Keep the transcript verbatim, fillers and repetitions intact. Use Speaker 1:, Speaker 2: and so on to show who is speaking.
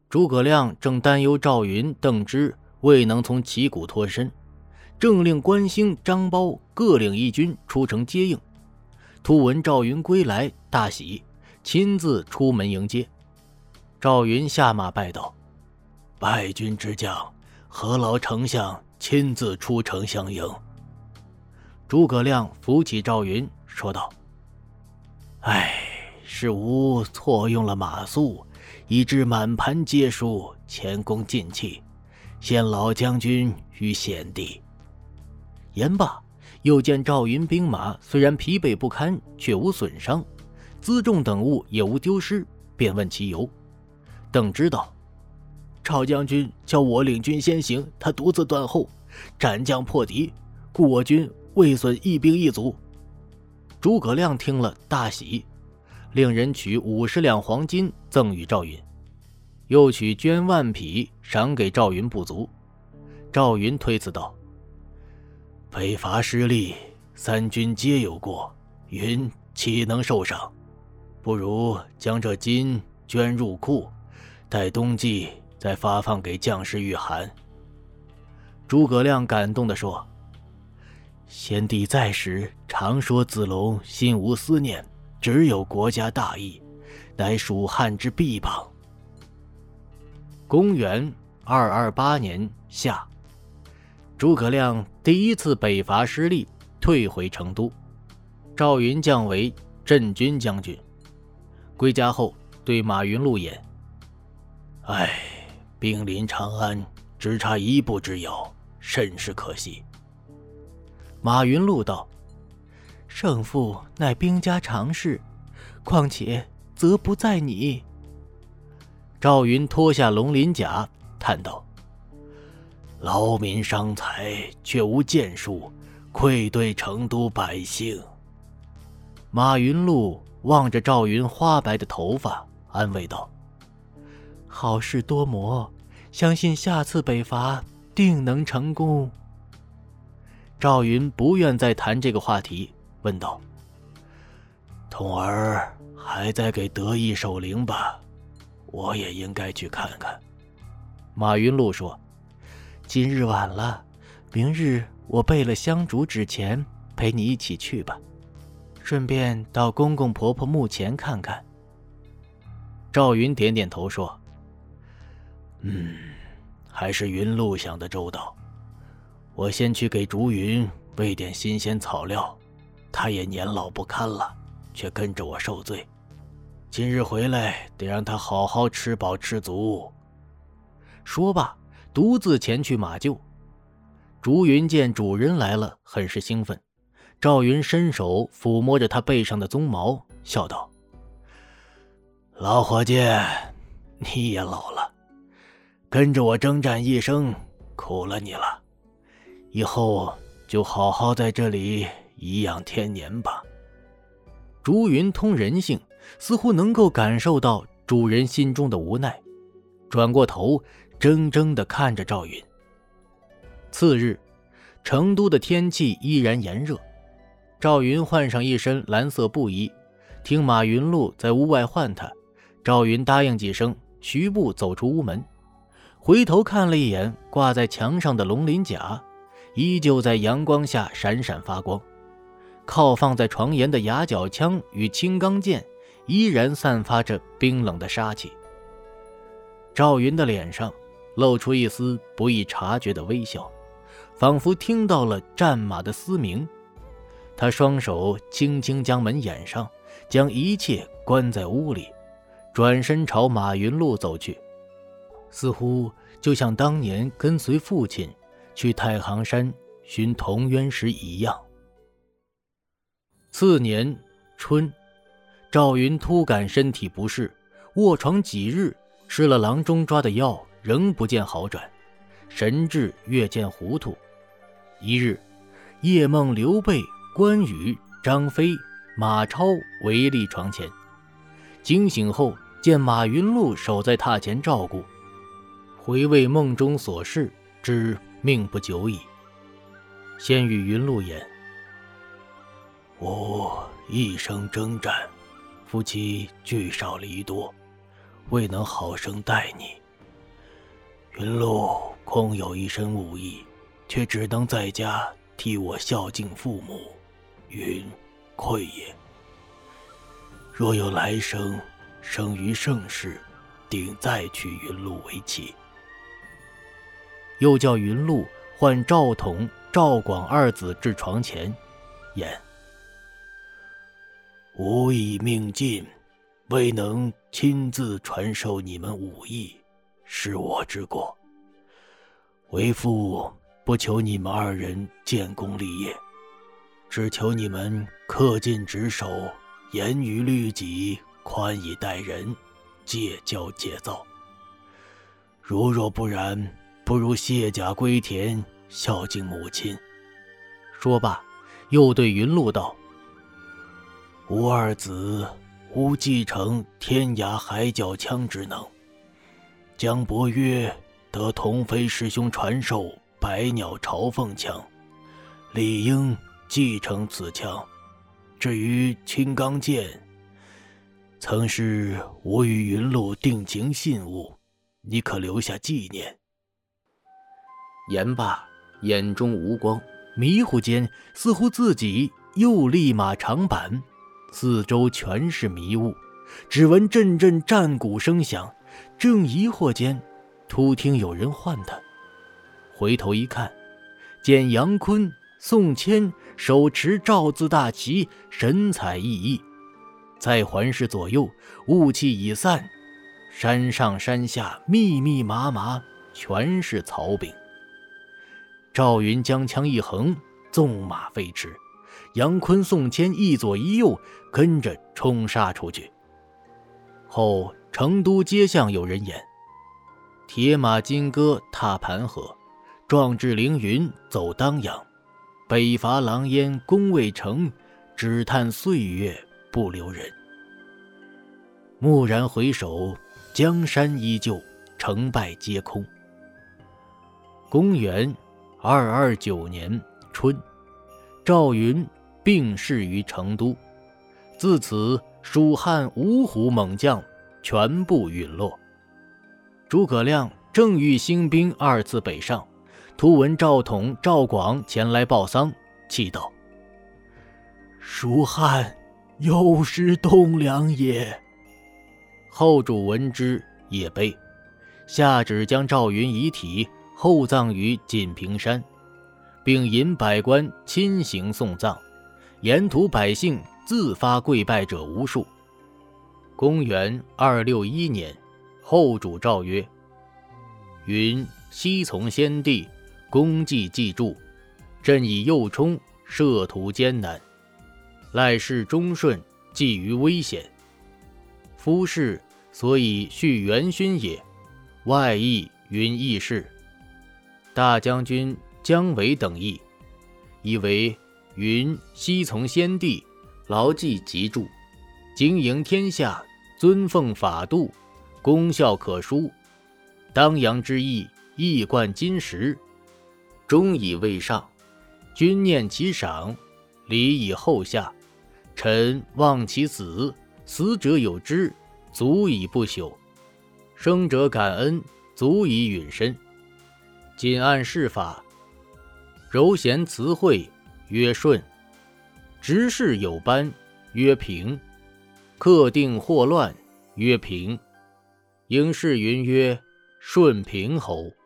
Speaker 1: 诸葛亮正担忧赵云、邓芝未能从旗鼓脱身，正令关兴、张苞各领一军出城接应。突闻赵云归来，大喜，亲自出门迎接。赵云下马拜道：败军之将，何劳丞相亲自出城相迎。诸葛亮扶起赵云说道：唉，是吾错用了马谡，以致满盘皆输，前功尽弃，陷老将军于险地。言罢，又见赵云兵马虽然疲惫不堪，却无损伤，辎重等物也无丢失，便问其由。邓芝道：赵将军叫我领军先行，他独自断后，斩将破敌，故我军未损一兵一卒。诸葛亮听了大喜，令人取五十两黄金赠与赵云，又取绢万匹赏给赵云部族。赵云推辞道：北伐失利，三军皆有过，云岂能受赏？不如将这金捐入库，待冬季再发放给将士御寒。诸葛亮感动地说：先帝在时常说子龙心无思念，只有国家大义，乃蜀汉之臂膀。公元二二八年夏，诸葛亮第一次北伐失利，退回成都。赵云降为镇军将军。归家后对马云禄言：唉，兵临长安，只差一步之遥，甚是可惜。马云禄道：胜负乃兵家常事，况且责不在你。赵云脱下龙鳞甲，叹道：劳民伤财，却无建树，愧对成都百姓。马云禄望着赵云花白的头发，安慰道：好事多磨，相信下次北伐定能成功。赵云不愿再谈这个话题，问道：童儿还在给得意守灵吧？我也应该去看看。马云禄说：今日晚了，明日我备了香烛纸钱，陪你一起去吧，顺便到公公婆婆墓前看看。赵云点点头说：嗯，还是云禄想得周到。我先去给竹云喂点新鲜草料，他也年老不堪了，却跟着我受罪。今日回来得让他好好吃饱吃足。说罢，独自前去马厩。竹云见主人来了，很是兴奋。赵云伸手抚摸着他背上的鬃毛，笑道：老伙计，你也老了，跟着我征战一生，苦了你了，以后就好好在这里颐养天年吧。竹云通人性，似乎能够感受到主人心中的无奈，转过头怔怔地看着赵云。次日，成都的天气依然炎热。赵云换上一身蓝色布衣，听马云禄在屋外唤他，赵云答应几声，徐步走出屋门，回头看了一眼挂在墙上的龙鳞甲，依旧在阳光下闪闪发光。靠放在床沿的牙角枪与青钢剑依然散发着冰冷的杀气。赵云的脸上露出一丝不易察觉的微笑，仿佛听到了战马的嘶鸣。他双手轻轻将门掩上，将一切关在屋里，转身朝马云禄走去，似乎就像当年跟随父亲去太行山寻铜渊时一样。次年春，赵云突感身体不适，卧床几日，吃了郎中抓的药，仍不见好转，神志越见糊涂。一日，夜梦刘备、关羽、张飞、马超围立床前，惊醒后见马云禄守在榻前照顾，回味梦中所事，知命不久矣。先与云禄言：我一生征战，夫妻聚少离多，未能好生待你， 云路空有一身武艺，却只能在家替我孝敬父母，云愧也。若有来生，生于盛世，定再娶云路为妻。又叫云路唤赵统、赵广二子至床前，言：吾已命尽，未能亲自传授你们武艺，是我之过。为父不求你们二人建功立业，只求你们恪尽职守，严于律己，宽以待人，戒骄戒躁。如若不然，不如卸甲归田，孝敬母亲。说罢，又对云路道：吾二子吾继承天涯海角枪之能，江伯约得童飞师兄传授百鸟朝凤枪，理应继承此枪。至于青钢剑，曾是吾与云路定情信物，你可留下纪念。言罢，眼中无光，迷糊间似乎自己又立马长板，四周全是迷雾，只闻阵阵战鼓声响。正疑惑间，突听有人唤他，回头一看，见杨坤、宋谦手持赵字大旗，神采奕奕。再环视左右，雾气已散，山上山下密密麻麻，全是曹兵。赵云将枪一横，纵马飞驰，杨坤、宋谦一左一右，跟着冲杀出去。后成都街巷有人言：铁马金戈踏盘河，壮志凌云走当阳。北伐狼烟功未成，只叹岁月不留人。蓦然回首，江山依旧，成败皆空。公元二二九年春，赵云病逝于成都，自此蜀汉五虎猛将全部陨落。诸葛亮正欲兴兵二次北上，突闻赵统、赵广前来报丧，气道：蜀汉又失栋梁也。后主闻之也悲，下旨将赵云遗体厚葬于锦屏山，并引百官亲行送葬，沿途百姓自发跪拜者无数。公元二六一年，后主诏曰：云昔从先帝，功绩既著，朕以右冲，涉途艰难，赖世忠顺，寄于危险。夫士所以续元勋也，外议云义士。大将军姜维等议，以为云昔从先帝，牢记脊柱，经营天下，尊奉法度，功效可书。当阳之役，一贯金石，终以未上，君念其赏，礼以后下。臣望其死，死者有之，足以不朽；生者感恩，足以允身。谨按事法，柔贤慈惠，曰顺；执事有班，曰平；克定祸乱，曰平。应是云曰顺平侯。